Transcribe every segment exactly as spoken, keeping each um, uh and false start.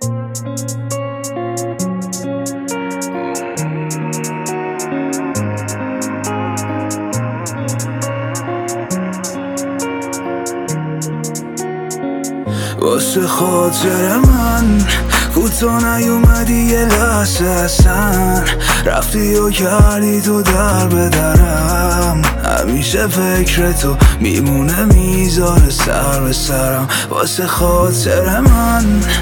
واسه خاطر من کوتا نیومدی یه لحظه اصلا، رفتی و کردی تو در به درم. همیشه فکر تو میمونه میذاره سر به سرم. واسه خاطر من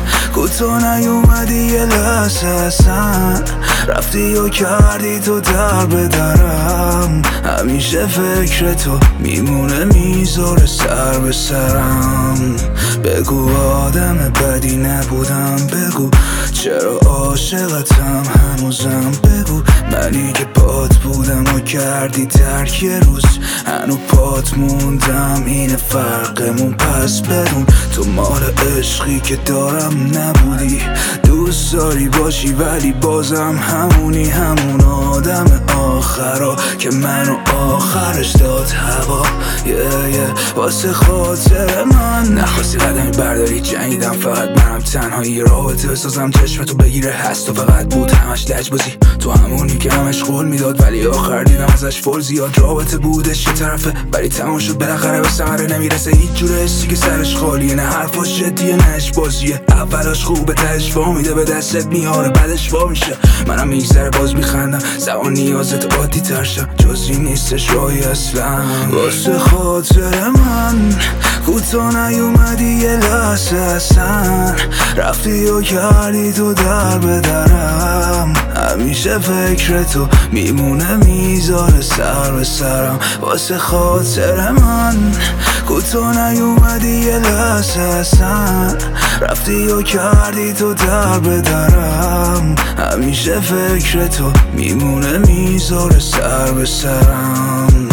کوتا نیومدی یه لحظه اصلا، رفتی و کردی تو در به درم. همیشه فکر تو میمونه میذاره سر به سرم. بگو آدم بدی نبودم، بگو چرا عاشقتم هنوزم، بگو منی که پات بودم و کردی ترک یه روز هنو پات موندم. اینه فرقمون، پس بدون تو مال عشقی که دارم نبودی. دوست داری باشی ولی بازم همونی، همون آدم آخرا که منو آخرش داد هوا. yeah, yeah. واسه خاطر من نخواستی قدمی برداری، جنگیدم فقط منم تنهایی. رابطه بسازم چشمتو بگیره، هست و فقط بود همش لجبازی. تو همونی که همش قول میداد ولی آخر دیدم ازش فول زیاد. رابطه بودش یه طرفه ولی تمام شد بالاخره به ثمره نمیرسه. هیچ جوره حسی که سرش خالیه، نه حرفاش جدیه نه اش بازیه. اولاش خوبه تهش وا میده به دستت میاره بعدش وا میشه. منم میگذره باز میخندم، زمان نیازت عادی تر شد، جزی نیستش راهی اصلا. واسه خاطر من کوتا نیومدی یه لحظه اصلا، رفتی و کردی تو در به درم. همیشه فکر تو میمونه میذاره سر به سرم. واسه خاطر من کوتا نیومدی یه لحظه اصلا، رفتی و کردی تو در به درم. همیشه فکر تو میمونه میذاره سر به سرم.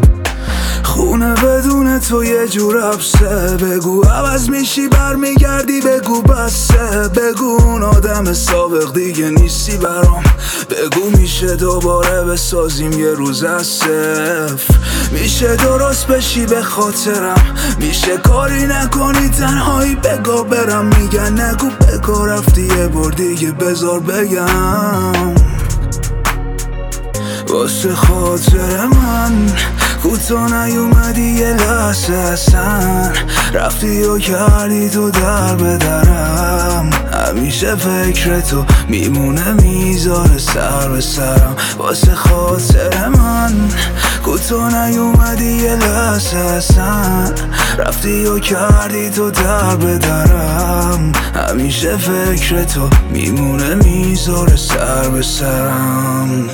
خونه بدون تو یه جور حبسه، بگو عوض میشی برمیگردی، بگو بسه، بگو اون آدم سابق دیگه نیستی برام، بگو میشه دوباره بسازیم یه روز از صفر. میشه درست بشی به خاطرم، میشه کاری نکنی تنهایی بگو برم. میگن نگو بگو رفتی یه بار دیگه بذار بگم. واسه خاطر من کوتا نیومدی یه لحظه اصلا، رفتی و کردی تو در به درم. همیشه فکر تو میمونه میذاره سر به سرم. واسه خاطر من کوتا نیومدی یه لحظه اصلا، رفتی و کردی تو در به درم. همیشه فکر تو میمونه میذاره سر به سرم.